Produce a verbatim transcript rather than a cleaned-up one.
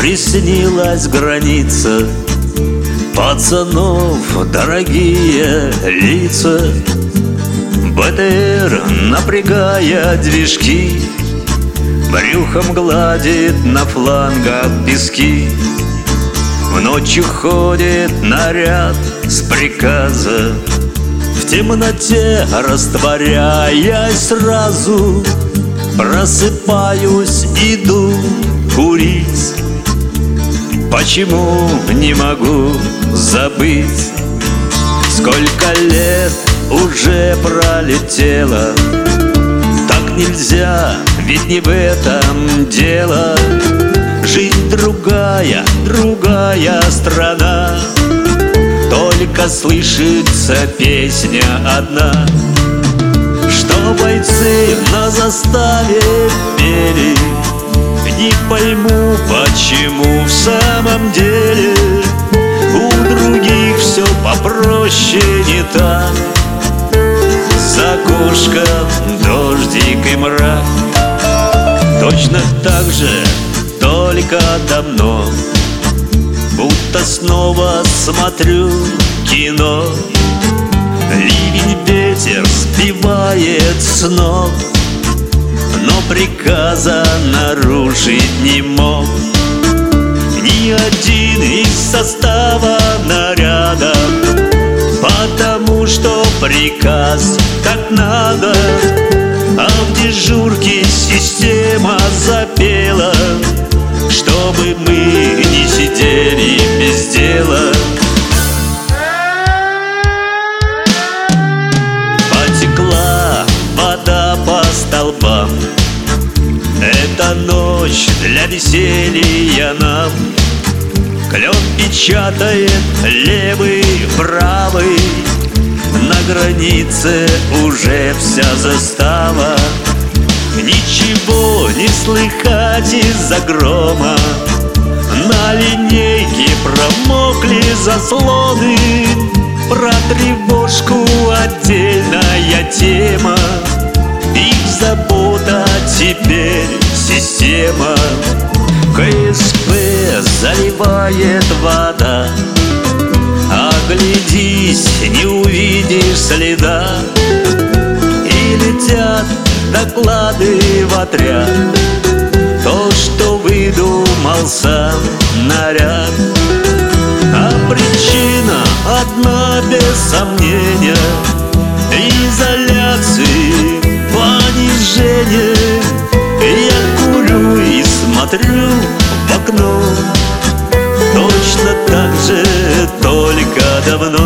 приснилась граница пацанов, дорогие лица. БТР, напрягая движки, брюхом гладит на флангах пески. В ночь уходит наряд с приказа, в темноте растворяясь сразу. Просыпаюсь, иду курить. Почему не могу забыть? Сколько лет уже пролетело. Так нельзя, ведь не в этом дело. Жизнь другая, другая страна. Только слышится песня одна, что бойцы на заставе пели. Не пойму, почему в самом деле у других все попроще не так. За окошком дождик и мрак. Точно так же, только давно, будто снова смотрю кино. Ливень, ветер сбивает с ног, но приказа нарушить не мог ни один из состава наряда, потому что приказ так надо. А в дежурке система запела, чтобы мы не сидели без дела. Потекла вода по столбам, это ночь для веселья нам. Клен печатает левый, правый, на границе уже вся застава. Ничего не слыхать из-за грома, на линейке промокли заслоны. Про тревожку отдельная тема, их забота теперь система. КСП заливает вода, оглядись, не увидишь следа. И летят доклады в отряд, то, что выдумал сам наряд. А причина одна без сомнения: изоляции, понижение. Я курю и смотрю в окно, точно так же, только давно.